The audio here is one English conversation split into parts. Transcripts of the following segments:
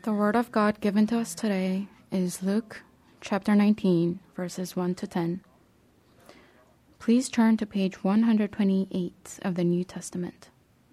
The word of God given to us today is Luke chapter 19, verses 1 to 10. Please turn to page 128 of the New Testament.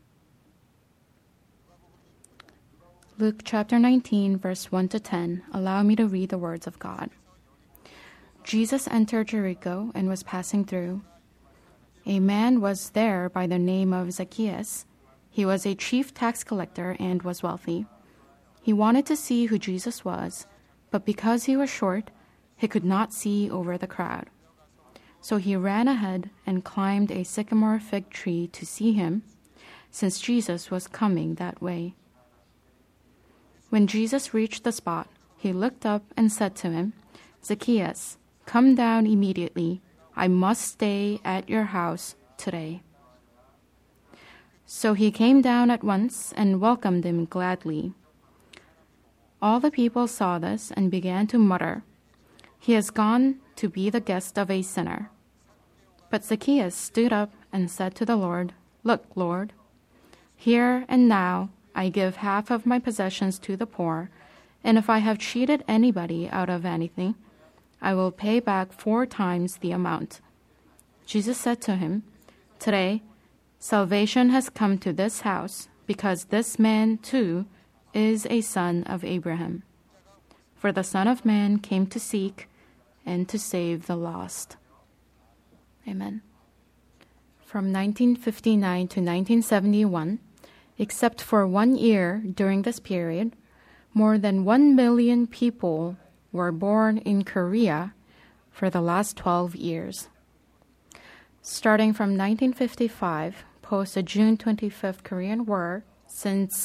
Luke chapter 19, verse 1 to 10. Allow me to read the words of God. Jesus entered Jericho and was passing through. A man was there by the name of Zacchaeus. He was a chief tax collector and was wealthy. He wanted to see who Jesus was, but because he was short, he could not see over the crowd. So he ran ahead and climbed a sycamore fig tree to see him, since Jesus was coming that way. When Jesus reached the spot, he looked up and said to him, "Zacchaeus, come down immediately. I must stay at your house today." So he came down at once and welcomed him gladly. All the people saw this and began to mutter, "He has gone to be the guest of a sinner." But Zacchaeus stood up and said to the Lord, "Look, Lord, here and now I give half of my possessions to the poor, and if I have cheated anybody out of anything, I will pay back 4 times the amount." Jesus said to him, "Today, salvation has come to this house, because this man too is a son of Abraham. For the Son of Man came to seek and to save the lost." Amen. From 1959 to 1971, except for 1 year during this period, more than 1 million people were born in Korea for the last 12 years. Starting from 1955, post the June 25th Korean War, since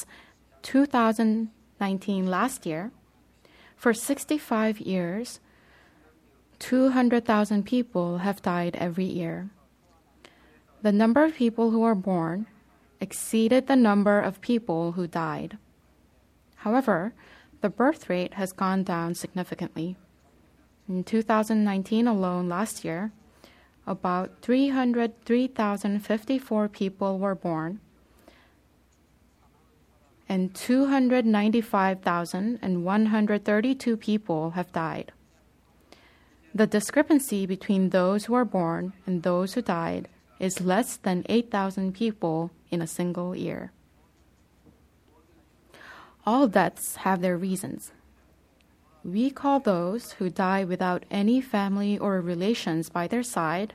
2019 last year, for 65 years, 200,000 people have died every year. The number of people who were born exceeded the number of people who died. However, the birth rate has gone down significantly. In 2019 alone last year, about 303,054 people were born, and 295,132 people have died. The discrepancy between those who were born and those who died is less than 8,000 people in a single year. All deaths have their reasons. We call those who die without any family or relations by their side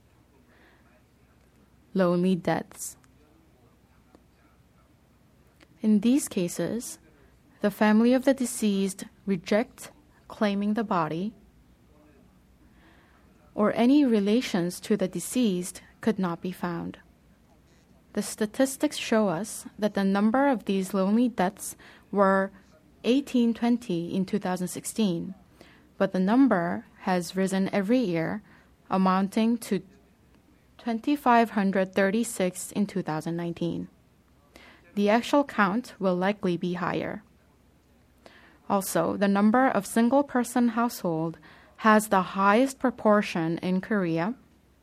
lonely deaths. In these cases, the family of the deceased reject claiming the body, or any relations to the deceased could not be found. The statistics show us that the number of these lonely deaths were 1820 in 2016, but the number has risen every year, amounting to 2,536 in 2019. The actual count will likely be higher. Also, the number of single-person household has the highest proportion in Korea,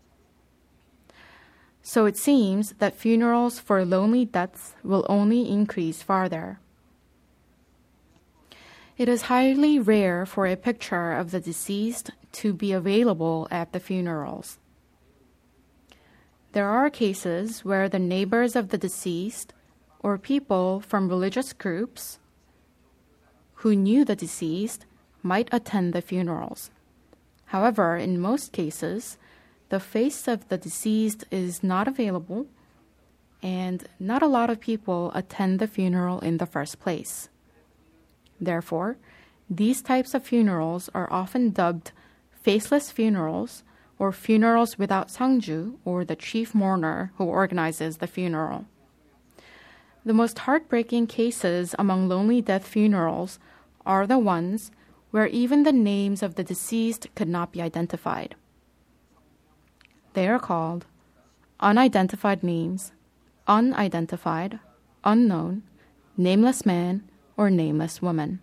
so it seems that funerals for lonely deaths will only increase farther. It is highly rare for a picture of the deceased to be available at the funerals. There are cases where the neighbors of the deceased or people from religious groups who knew the deceased might attend the funerals. However, in most cases, the face of the deceased is not available, and not a lot of people attend the funeral in the first place. Therefore, these types of funerals are often dubbed faceless funerals or funerals without sangju, or the chief mourner who organizes the funeral. The most heartbreaking cases among lonely death funerals are the ones where even the names of the deceased could not be identified. They are called unidentified names, unidentified, unknown, nameless man, or nameless woman.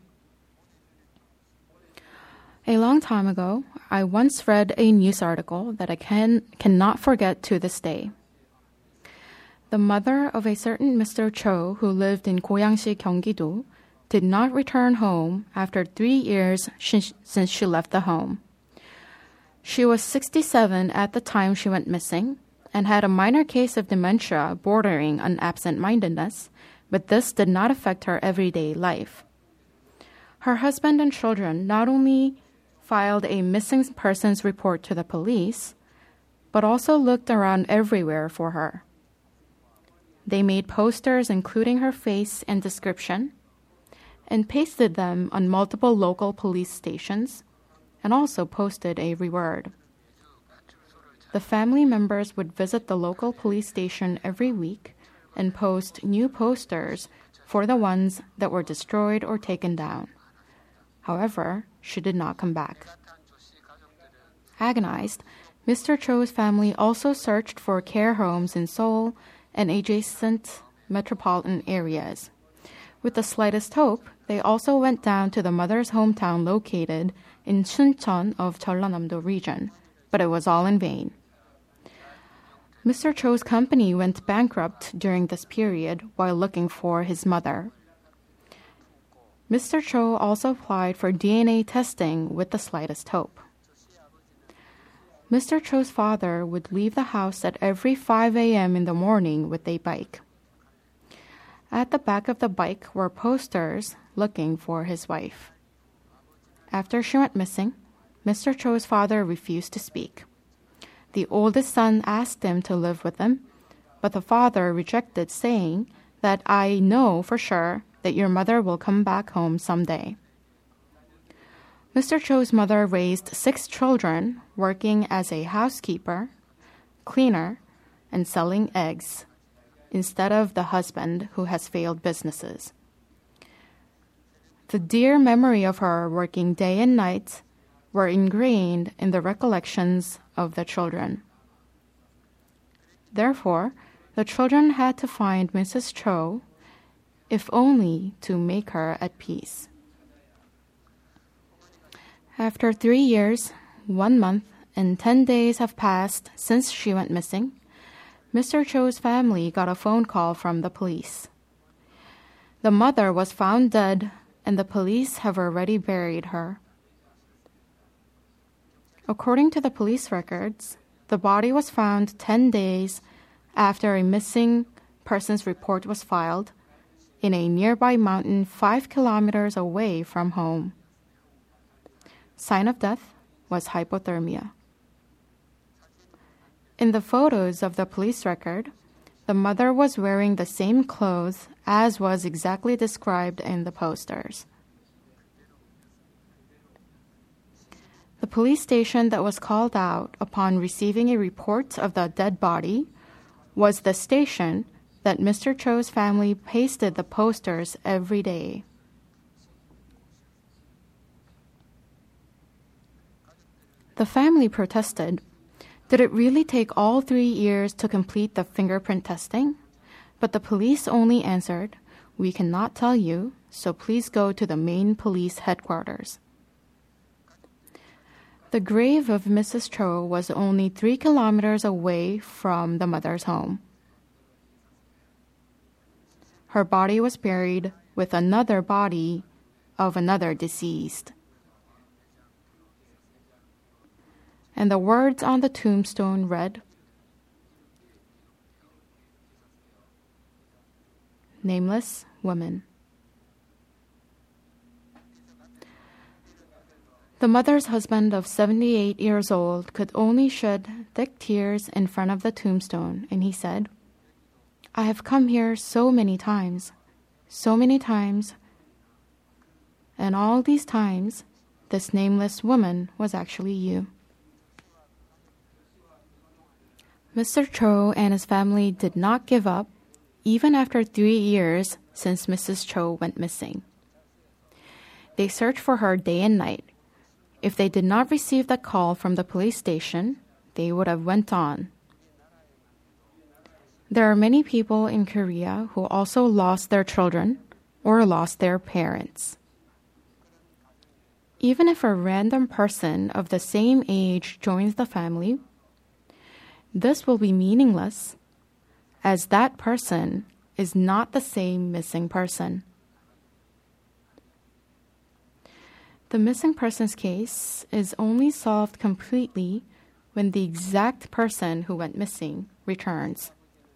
A long time ago, I once read a news article that I cannot forget to this day. The mother of a certain Mr. Cho who lived in Goyangsi, Gyeonggi-do, did not return home after 3 years since she left the home. She was 67 at the time she went missing and had a minor case of dementia bordering on absent-mindedness, but this did not affect her everyday life. Her husband and children not only filed a missing persons report to the police, but also looked around everywhere for her. They made posters including her face and description and pasted them on multiple local police stations and also posted a reward. The family members would visit the local police station every week and post new posters for the ones that were destroyed or taken down. However, she did not come back. Agonized, Mr. Cho's family also searched for care homes in Seoul and adjacent metropolitan areas. With the slightest hope, they also went down to the mother's hometown located in Suncheon of Jeollanam-do region, but it was all in vain. Mr. Cho's company went bankrupt during this period while looking for his mother. Mr. Cho also applied for DNA testing with the slightest hope. Mr. Cho's father would leave the house at every 5 a.m. in the morning with a bike. At the back of the bike were posters looking for his wife. After she went missing, Mr. Cho's father refused to speak. The oldest son asked him to live with him, but the father rejected, saying that I know for sure that your mother will come back home someday. Mr. Cho's mother raised 6 children, working as a housekeeper, cleaner, and selling eggs, instead of the husband who has failed businesses. The dear memory of her working day and night were ingrained in the recollections of the children. Therefore, the children had to find Mrs. Cho, if only to make her at peace. After 3 years, 1 month, and 10 days have passed since she went missing, Mr. Cho's family got a phone call from the police. The mother was found dead, and the police have already buried her. According to the police records, the body was found 10 days after a missing persons report was filed in a nearby mountain 5 kilometers away from home. Sign of death was hypothermia. In the photos of the police record, the mother was wearing the same clothes as was exactly described in the posters. The police station that was called out upon receiving a report of the dead body was the station that Mr. Cho's family pasted the posters every day. The family protested. Did it really take all 3 years to complete the fingerprint testing? But the police only answered, "We cannot tell you, so please go to the main police headquarters." The grave of Mrs. Cho was only 3 kilometers away from the mother's home. Her body was buried with another body of another deceased. And the words on the tombstone read, "Nameless woman." The mother's husband of 78 years old could only shed thick tears in front of the tombstone, and he said, "I have come here so many times, and all these times, this nameless woman was actually you." Mr. Cho and his family did not give up, even after 3 years since Mrs. Cho went missing. They searched for her day and night. If they did not receive the call from the police station, they would have went on. There are many people in Korea who also lost their children or lost their parents. Even if a random person of the same age joins the family, this will be meaningless, as that person is not the same missing person. The missing persons case is only solved completely when the exact person who went missing returns.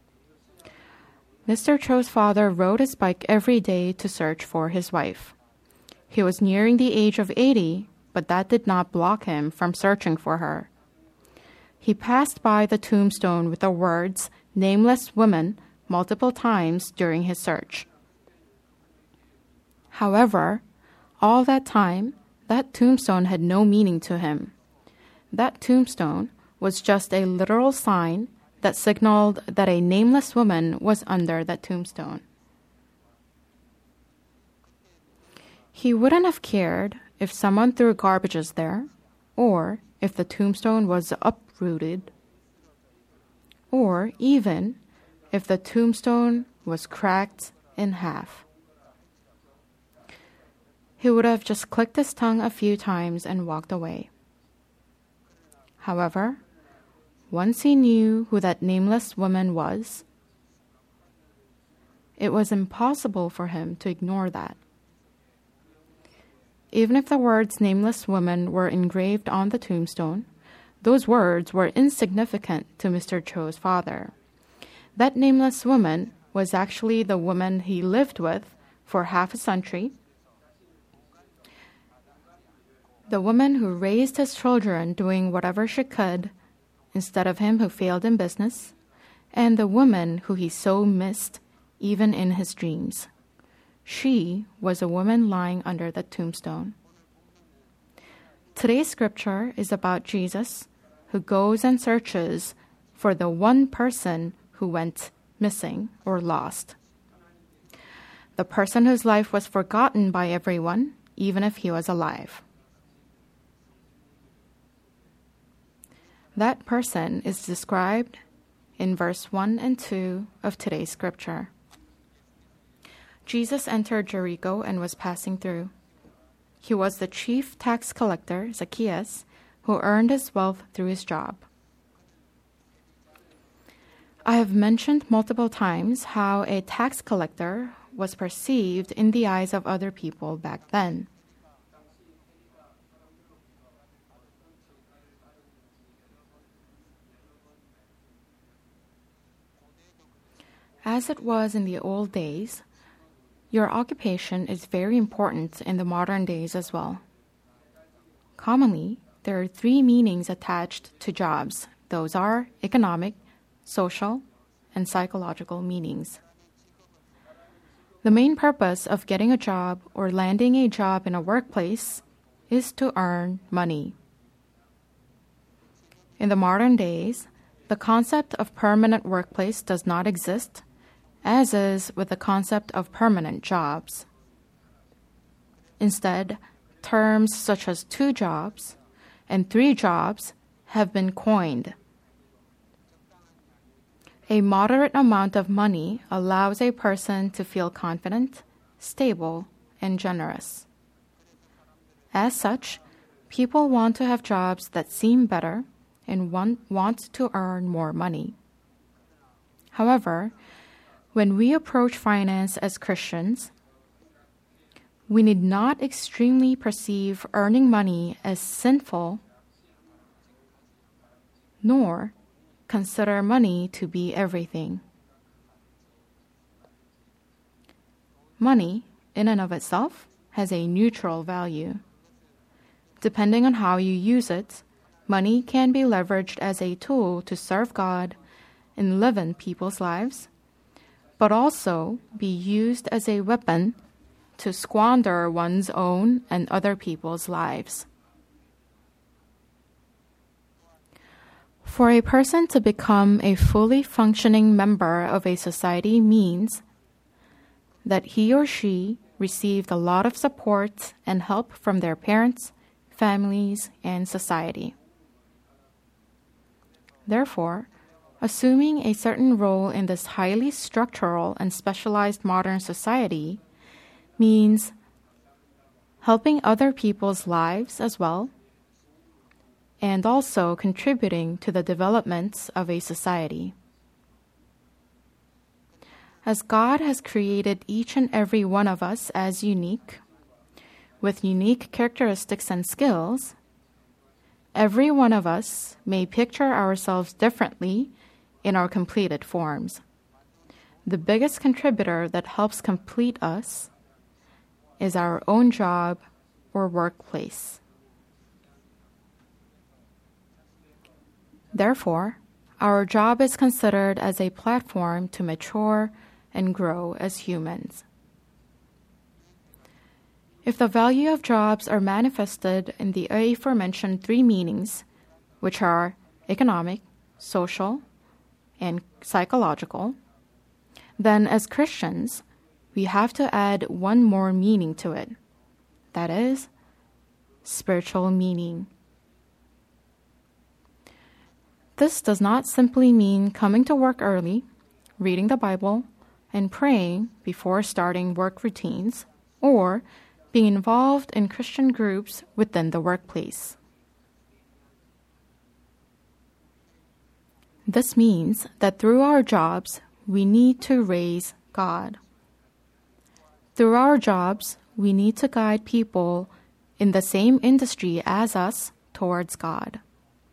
Mr. Cho's father rode his bike every day to search for his wife. He was nearing the age of 80, but that did not block him from searching for her. He passed by the tombstone with the words, "Nameless woman," multiple times during his search. However, all that time, that tombstone had no meaning to him. That tombstone was just a literal sign that signaled that a nameless woman was under that tombstone. He wouldn't have cared if someone threw garbages there, or if the tombstone was uprooted, or even if the tombstone was cracked in half. He would have just clicked his tongue a few times and walked away. However, once he knew who that nameless woman was, it was impossible for him to ignore that. Even if the words "nameless woman" were engraved on the tombstone, those words were insignificant to Mr. Cho's father. That nameless woman was actually the woman he lived with for half a century, the woman who raised his children doing whatever she could instead of him who failed in business, and the woman who he so missed even in his dreams. She was a woman lying under the tombstone. Today's scripture is about Jesus, who goes and searches for the one person who went missing or lost. The person whose life was forgotten by everyone, even if he was alive. That person is described in verse 1 and 2 of today's scripture. Jesus entered Jericho and was passing through. He was the chief tax collector, Zacchaeus, who earned his wealth through his job. I have mentioned multiple times how a tax collector was perceived in the eyes of other people back then. As it was in the old days, your occupation is very important in the modern days as well. Commonly, there are 3 meanings attached to jobs. Those are economic, social, and psychological meanings. The main purpose of getting a job or landing a job in a workplace is to earn money. In the modern days, the concept of permanent workplace does not exist, as is with the concept of permanent jobs. Instead, terms such as 2 jobs and 3 jobs have been coined. A moderate amount of money allows a person to feel confident, stable, and generous. As such, people want to have jobs that seem better and want to earn more money. However, when we approach finance as Christians, we need not extremely perceive earning money as sinful, nor consider money to be everything. Money, in and of itself, has a neutral value. Depending on how you use it, money can be leveraged as a tool to serve God and live in people's lives, but also be used as a weapon to squander one's own and other people's lives. For a person to become a fully functioning member of a society means that he or she received a lot of support and help from their parents, families, and society. Therefore, assuming a certain role in this highly structural and specialized modern society means helping other people's lives as well, and also contributing to the development of a society. As God has created each and every one of us as unique, with unique characteristics and skills, every one of us may picture ourselves differently in our completed forms. The biggest contributor that helps complete us is our own job or workplace. Therefore, our job is considered as a platform to mature and grow as humans. If the value of jobs are manifested in the aforementioned three meanings, which are economic, social, and psychological, then as Christians, we have to add one more meaning to it. That is, spiritual meaning. This does not simply mean coming to work early, reading the Bible, and praying before starting work routines, or being involved in Christian groups within the workplace. This means that through our jobs, we need to raise God. Through our jobs, we need to guide people in the same industry as us towards God.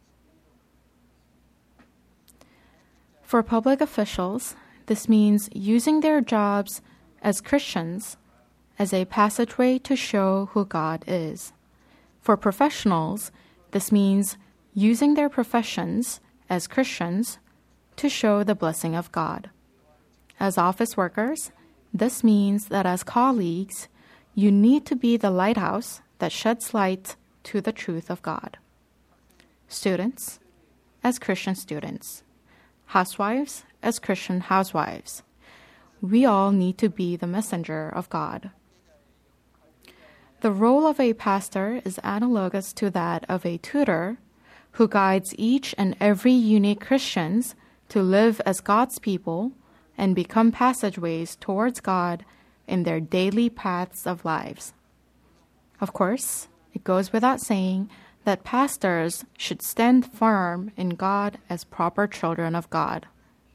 For public officials, this means using their jobs as Christians as a passageway to show who God is. For professionals, this means using their professions as Christians to show the blessing of God. As office workers, this means that as colleagues, you need to be the lighthouse that sheds light to the truth of God. Students, as Christian students. Housewives, as Christian housewives. We all need to be the messenger of God. The role of a pastor is analogous to that of a tutor who guides each and every unique Christians to live as God's people and become passageways towards God in their daily paths of lives. Of course, it goes without saying that pastors should stand firm in God as proper children of God.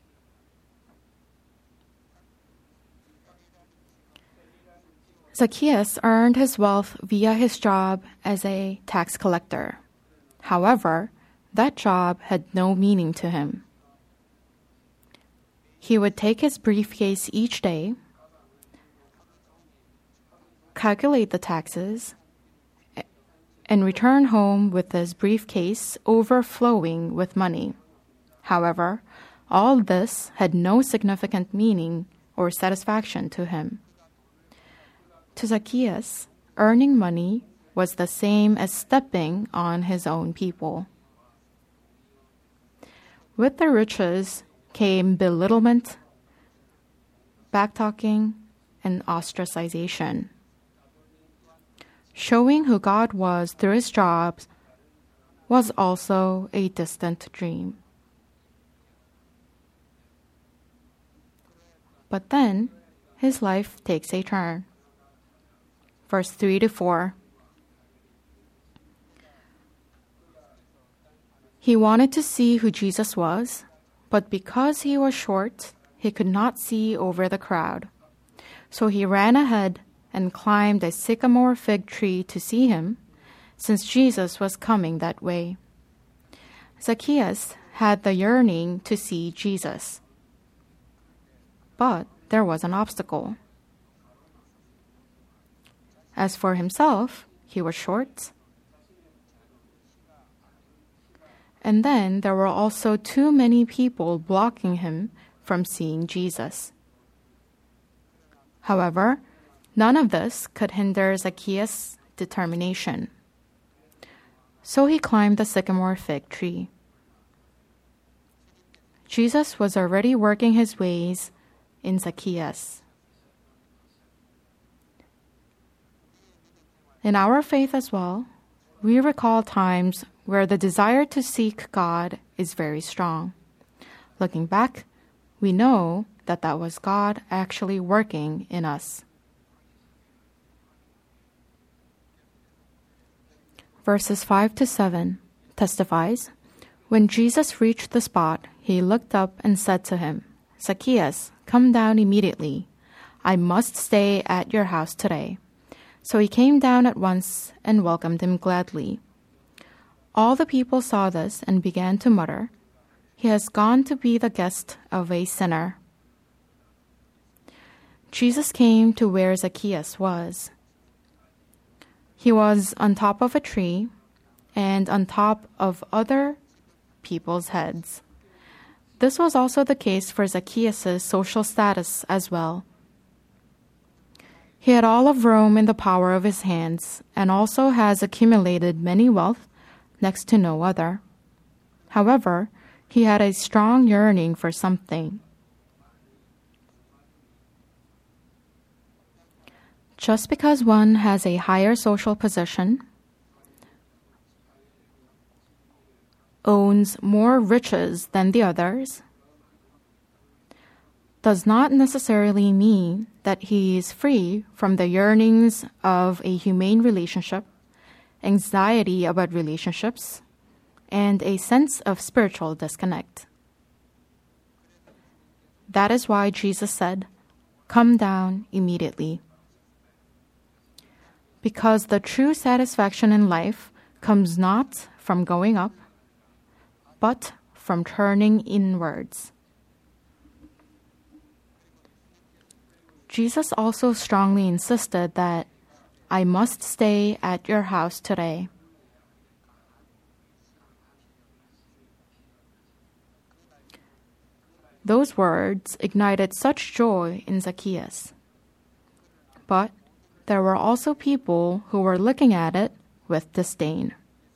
Zacchaeus earned his wealth via his job as a tax collector. However, that job had no meaning to him. He would take his briefcase each day, calculate the taxes, and return home with his briefcase overflowing with money. However, all this had no significant meaning or satisfaction to him. To Zacchaeus, earning money was the same as stepping on his own people. With the riches came belittlement, backtalking, and ostracization. Showing who God was through his jobs was also a distant dream. But then, his life takes a turn. Verse 3-4. He wanted to see who Jesus was, but because he was short, he could not see over the crowd. So he ran ahead and climbed a sycamore fig tree to see him, since Jesus was coming that way. Zacchaeus had the yearning to see Jesus. But there was an obstacle. As for himself, he was short. And then there were also too many people blocking him from seeing Jesus. However, none of this could hinder Zacchaeus' determination. So he climbed the sycamore fig tree. Jesus was already working his ways in Zacchaeus. In our faith as well, we recall times where the desire to seek God is very strong. Looking back, we know that was God actually working in us. Verses 5-7 testifies, when Jesus reached the spot, he looked up and said to him, Zacchaeus, come down immediately. I must stay at your house today. So he came down at once and welcomed him gladly. All the people saw this and began to mutter, "He has gone to be the guest of a sinner." Jesus came to where Zacchaeus was. He was on top of a tree and on top of other people's heads. This was also the case for Zacchaeus' social status as well. He had all of Rome in the power of his hands and also has accumulated many wealth, next to no other. However, he had a strong yearning for something. Just because one has a higher social position, owns more riches than the others, does not necessarily mean that he is free from the yearnings of a humane relationship, anxiety about relationships, and a sense of spiritual disconnect. That is why Jesus said, "Come down immediately." Because the true satisfaction in life comes not from going up, but from turning inwards. Jesus also strongly insisted that I must stay at your house today. Those words ignited such joy in Zacchaeus. But there were also people who were looking at it with disdain.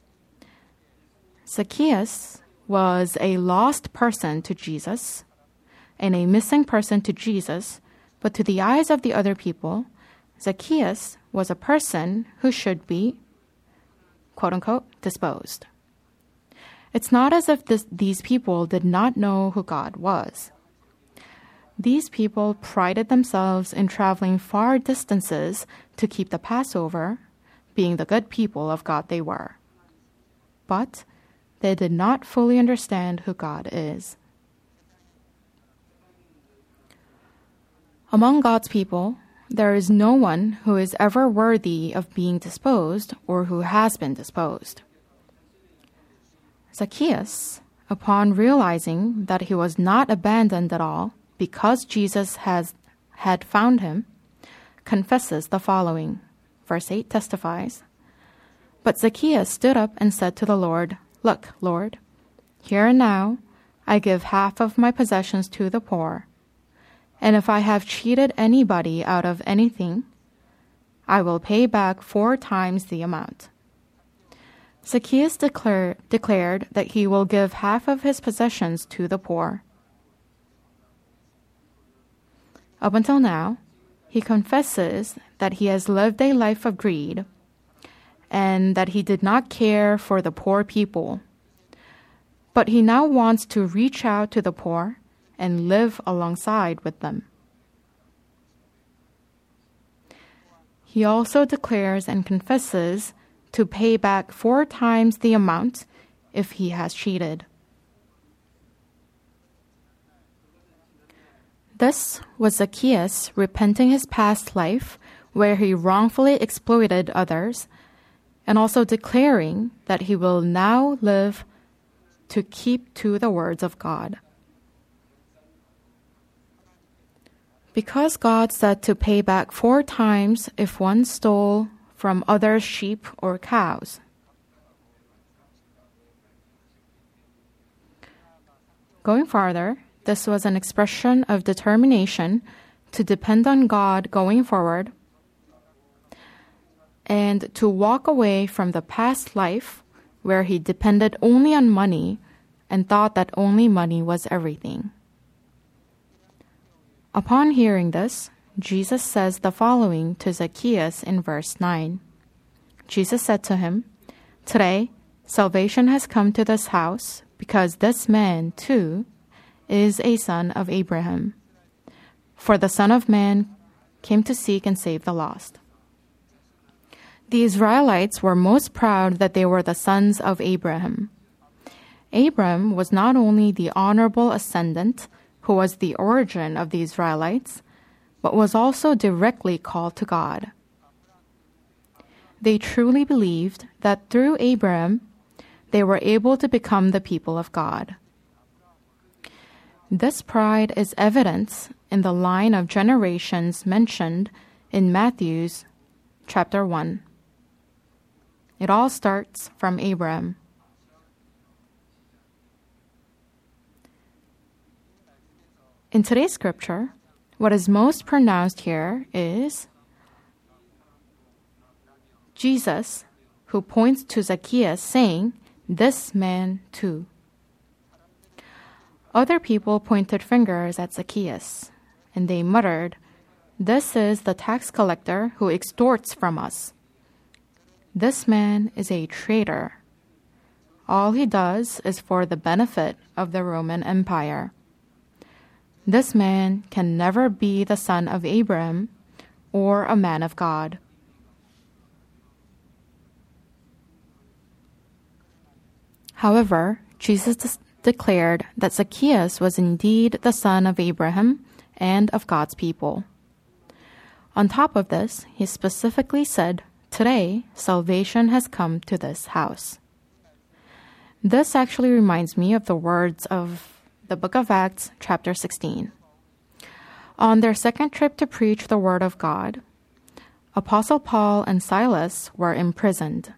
Zacchaeus was a lost person to Jesus and a missing person to Jesus, but to the eyes of the other people, Zacchaeus was a person who should be, quote-unquote, disposed. It's not as if these people did not know who God was. These people prided themselves in traveling far distances to keep the Passover, being the good people of God they were. But they did not fully understand who God is. Among God's people, there is no one who is ever worthy of being disposed or who has been disposed. Zacchaeus, upon realizing that he was not abandoned at all because Jesus had found him, confesses the following. Verse 8 testifies, "But Zacchaeus stood up and said to the Lord, 'Look, Lord, here and now I give half of my possessions to the poor, and if I have cheated anybody out of anything, I will pay back 4 times the amount.'" Zacchaeus declared that he will give half of his possessions to the poor. Up until now, he confesses that he has lived a life of greed and that he did not care for the poor people. But he now wants to reach out to the poor and live alongside with them. He also declares and confesses to pay back 4 times the amount if he has cheated. This was Zacchaeus repenting his past life where he wrongfully exploited others, and also declaring that he will now live to keep to the words of God. Because God said to pay back 4 times if one stole from others' sheep or cows. Going farther, this was an expression of determination to depend on God going forward and to walk away from the past life where he depended only on money and thought that only money was everything. Upon hearing this, Jesus says the following to Zacchaeus in verse 9. Jesus said to him, "Today, salvation has come to this house because this man, too, is a son of Abraham. For the Son of Man came to seek and save the lost." The Israelites were most proud that they were the sons of Abraham. Abraham was not only the honorable ascendant who was the origin of the Israelites, but was also directly called to God. they truly believed that through Abraham, they were able to become the people of God. This pride is evident in the line of generations mentioned in Matthew's chapter 1. It all starts from Abraham. In today's scripture, what is most pronounced here is Jesus, who points to Zacchaeus, saying, "This man too." Other people pointed fingers at Zacchaeus, and they muttered, "This is the tax collector who extorts from us. This man is a traitor. All he does is for the benefit of the Roman Empire. This man can never be the son of Abraham or a man of God." However, Jesus declared that Zacchaeus was indeed the son of Abraham and of God's people. On top of this, he specifically said, "Today, salvation has come to this house." This actually reminds me of the words of the book of Acts, chapter 16. On their second trip to preach the word of God, Apostle Paul and Silas were imprisoned.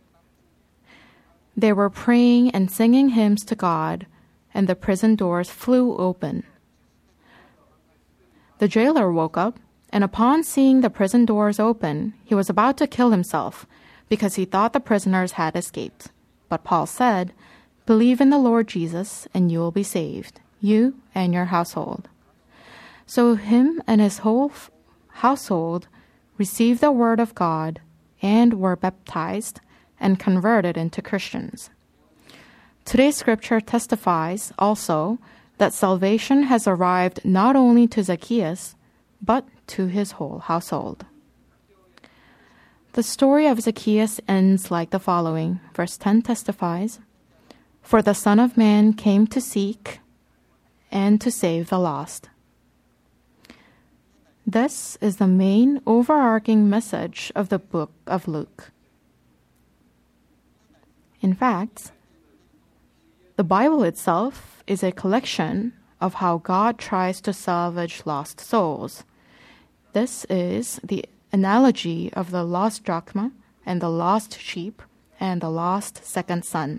They were praying and singing hymns to God, and the prison doors flew open. The jailer woke up, and upon seeing the prison doors open, he was about to kill himself because he thought the prisoners had escaped. But Paul said, "Believe in the Lord Jesus, and you will be saved, you and your household." So him and his whole household received the word of God and were baptized and converted into Christians. Today's scripture testifies also that salvation has arrived not only to Zacchaeus, but to his whole household. The story of Zacchaeus ends like the following. Verse 10 testifies, "For the Son of Man came to seek and to save the lost." This is the main overarching message of the book of Luke. In fact, the Bible itself is a collection of how God tries to salvage lost souls. This is the analogy of the lost drachma and the lost sheep and the lost second son.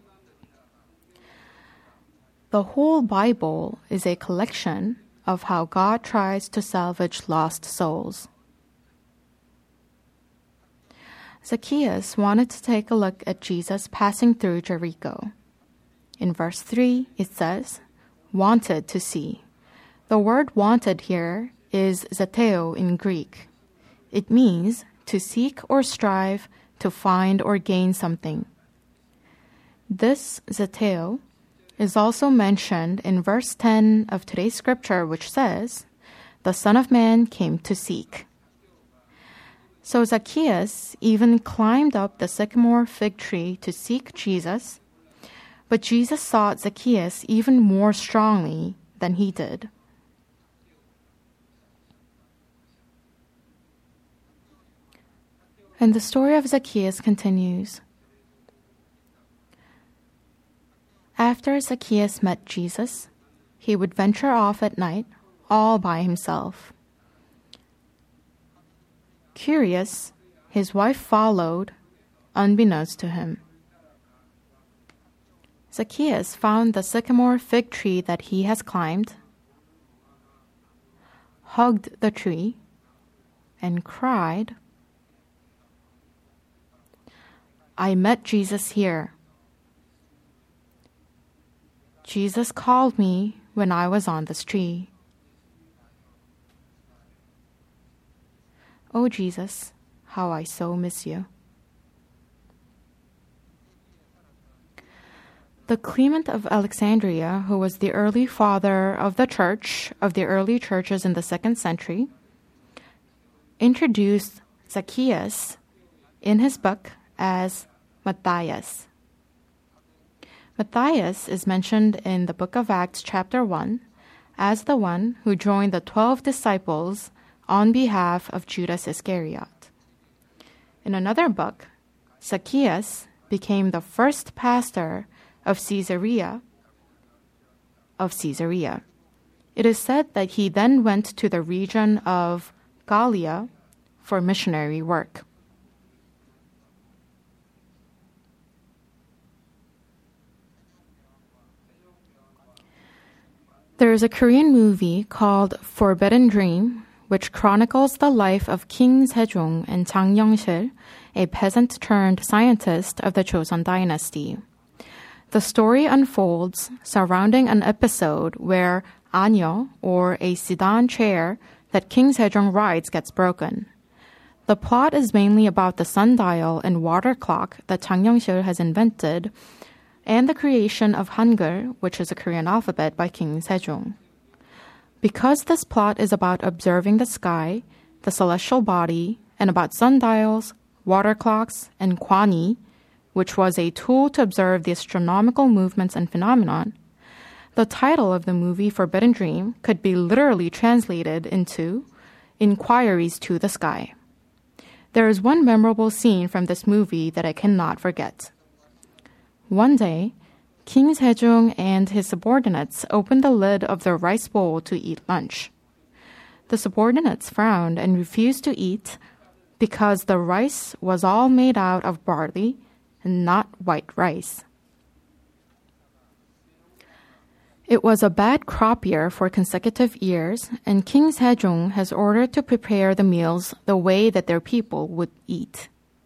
The whole Bible is a collection of how God tries to salvage lost souls. Zacchaeus wanted to take a look at Jesus passing through Jericho. In verse 3, it says, "wanted to see." The word "wanted" here is zeteo in Greek. It means to seek or strive to find or gain something. This zeteo is also mentioned in verse 10 of today's scripture, which says, "The Son of Man came to seek." So Zacchaeus even climbed up the sycamore fig tree to seek Jesus, but Jesus sought Zacchaeus even more strongly than he did. And the story of Zacchaeus continues. After Zacchaeus met Jesus, he would venture off at night all by himself. Curious, his wife followed, unbeknownst to him. Zacchaeus found the sycamore fig tree that he has climbed, hugged the tree, and cried, "I met Jesus here. Jesus called me when I was on this tree. Oh, Jesus, how I so miss you." The Clement of Alexandria, who was the early father of the church, of the early churches in the 2nd century, introduced Zacchaeus in his book as Matthias. Matthias is mentioned in the book of Acts chapter 1 as the one who joined the 12 disciples on behalf of Judas Iscariot. In another book, Zacchaeus became the first pastor of Caesarea. It is said that he then went to the region of Galilee for missionary work. There is a Korean movie called Forbidden Dream, which chronicles the life of King Sejong and Jang Yong-sil, a peasant-turned-scientist of the Joseon dynasty. The story unfolds surrounding an episode where Anyo, or a sedan chair that King Sejong rides, gets broken. The plot is mainly about the sundial and water clock that Jang Yong-sil has invented, and the creation of Hangul, which is a Korean alphabet, by King Sejong. Because this plot is about observing the sky, the celestial body, and about sundials, water clocks, and kwani, which was a tool to observe the astronomical movements and phenomenon, the title of the movie Forbidden Dream could be literally translated into Inquiries to the Sky. There is one memorable scene from this movie that I cannot forget. One day, King Sejong and his subordinates opened the lid of their rice bowl to eat lunch. The subordinates frowned and refused to eat because the rice was all made out of barley and not white rice. It was a bad crop year for consecutive years, and King Sejong has ordered to prepare the meals the way that their people would eat.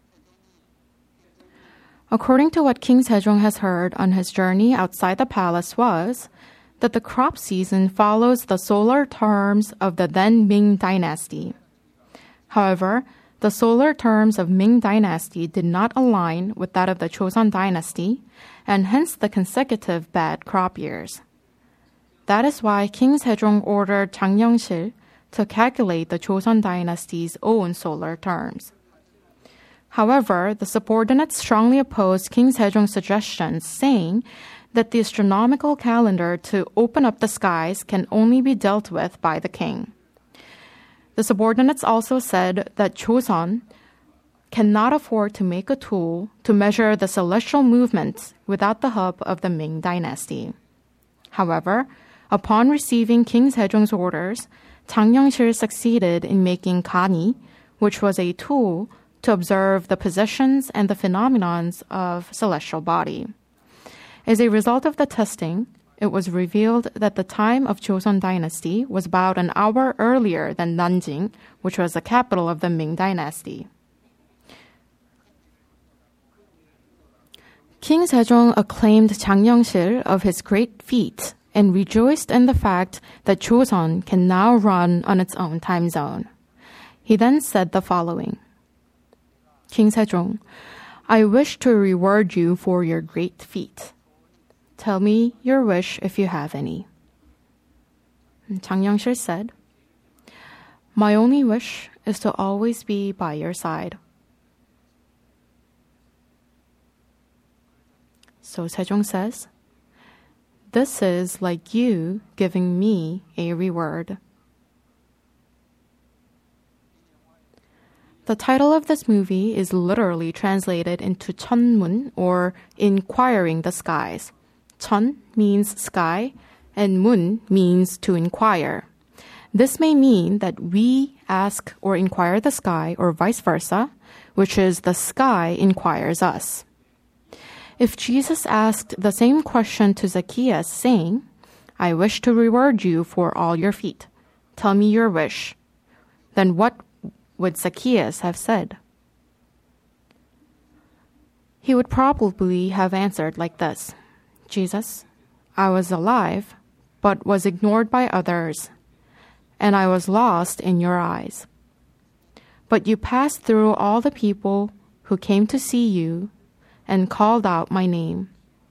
According to what King Sejong has heard on his journey outside the palace was that the crop season follows the solar terms of the then Ming dynasty. However, the solar terms of Ming dynasty did not align with that of the Joseon dynasty, and hence the consecutive bad crop years. That is why King Sejong ordered Jang Yong-sil to calculate the Joseon dynasty's own solar terms. However, the subordinates strongly opposed King Sejong's suggestions, saying that the astronomical calendar to open up the skies can only be dealt with by the king. The subordinates also said that Joseon cannot afford to make a tool to measure the celestial movements without the help of the Ming dynasty. However, upon receiving King Sejong's orders, Jang Yong-sil succeeded in making Kani, which was a tool to observe the positions and the phenomenons of celestial body. As a result of the testing, it was revealed that the time of Joseon dynasty was about an hour earlier than Nanjing, which was the capital of the Ming dynasty. King Sejong acclaimed Jang Yong-sil of his great feat and rejoiced in the fact that Joseon can now run on its own time zone. He then said the following: King Sejong, I wish to reward you for your great feat. Tell me your wish if you have any. And Jang Yong-sil said, my only wish is to always be by your side. So Sejong says, this is like you giving me a reward. The title of this movie is literally translated into Cheonmun, or inquiring the skies. Cheon means sky, and mun means to inquire. This may mean that we ask or inquire the sky, or vice versa, which is the sky inquires us. If Jesus asked the same question to Zacchaeus, saying, I wish to reward you for all your feet. Tell me your wish. Then what would Zacchaeus have said? He would probably have answered like this: Jesus, I was alive, but was ignored by others, and I was lost in your eyes. But you passed through all the people who came to see you and called out my name.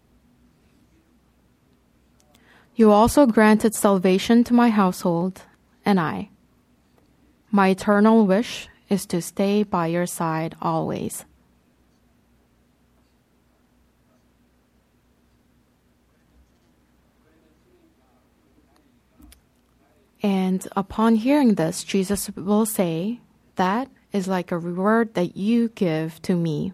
You also granted salvation to my household, and my eternal wish is to stay by your side always. And upon hearing this, Jesus will say, that is like a reward that you give to me.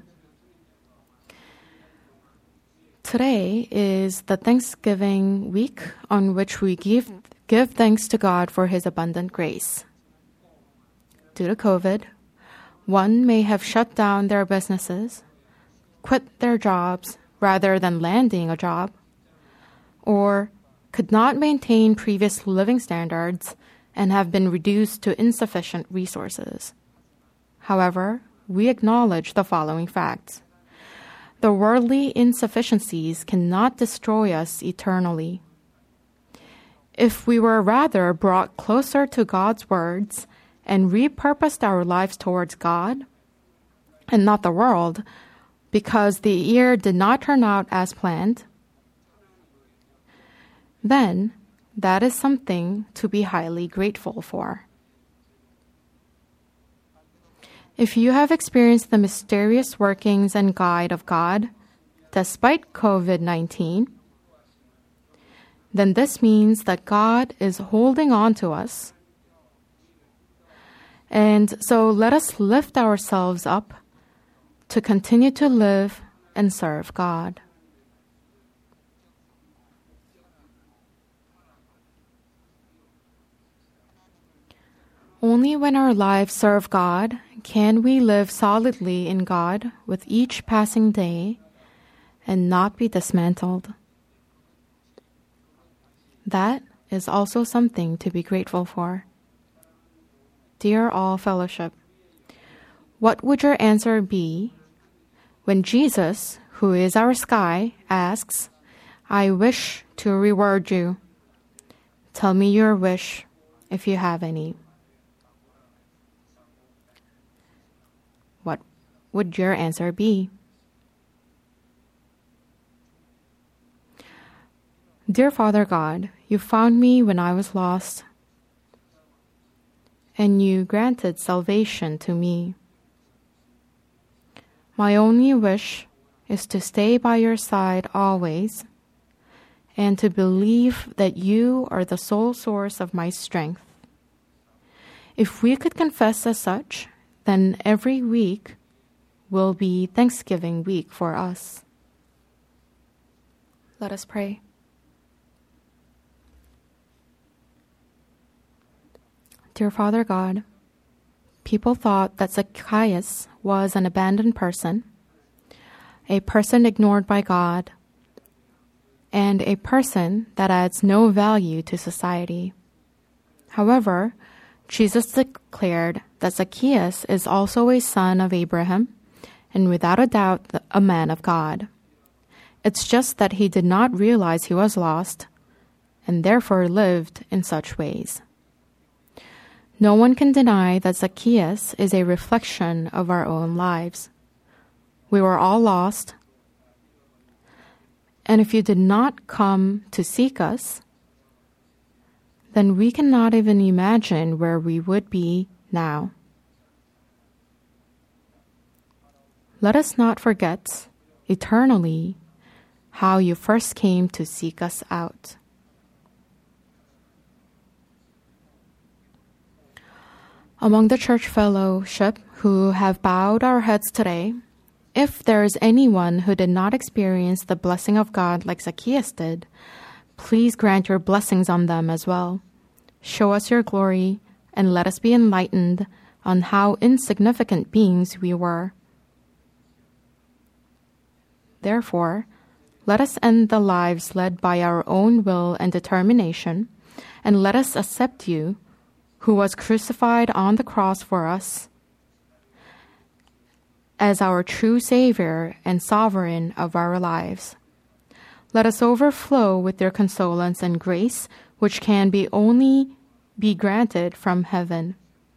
Today is the Thanksgiving week on which we give thanks to God for His abundant grace. Due to COVID, one may have shut down their businesses, quit their jobs rather than landing a job, or could not maintain previous living standards and have been reduced to insufficient resources. However, we acknowledge the following facts. The worldly insufficiencies cannot destroy us eternally. If we were rather brought closer to God's words and repurposed our lives towards God and not the world, because the year did not turn out as planned, then that is something to be highly grateful for. If you have experienced the mysterious workings and guide of God, despite COVID-19, then this means that God is holding on to us. And so let us lift ourselves up to continue to live and serve God. Only when our lives serve God can we live solidly in God with each passing day and not be dismantled. That is also something to be grateful for. Dear All Fellowship, what would your answer be when Jesus, who is our sky, asks, "I wish to reward you. Tell me your wish, if you have any." What would your answer be? Dear Father God, you found me when I was lost, and you granted salvation to me. My only wish is to stay by your side always, and to believe that you are the sole source of my strength. If we could confess as such, then every week will be Thanksgiving week for us. Let us pray. Dear Father God, people thought that Zacchaeus was an abandoned person, a person ignored by God, and a person that adds no value to society. However, Jesus declared that Zacchaeus is also a son of Abraham and without a doubt a man of God. It's just that he did not realize he was lost and therefore lived in such ways. No one can deny that Zacchaeus is a reflection of our own lives. We were all lost, and if you did not come to seek us, then we cannot even imagine where we would be now. Let us not forget eternally how you first came to seek us out. Among the church fellowship who have bowed our heads today, if there is anyone who did not experience the blessing of God like Zacchaeus did, please grant your blessings on them as well. Show us your glory and let us be enlightened on how insignificant beings we were. Therefore, let us end the lives led by our own will and determination, and let us accept you, who was crucified on the cross for us, as our true Savior and Sovereign of our lives. Let us overflow with your consolence and grace, which can only be granted from heaven.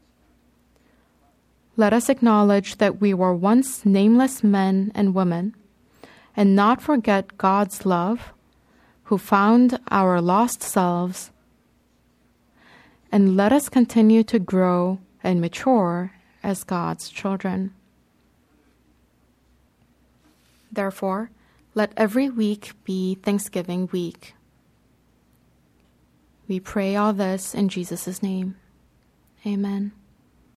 Let us acknowledge that we were once nameless men and women, and not forget God's love, who found our lost selves. And let us continue to grow and mature as God's children. Therefore, let every week be Thanksgiving week. We pray all this in Jesus' name. Amen.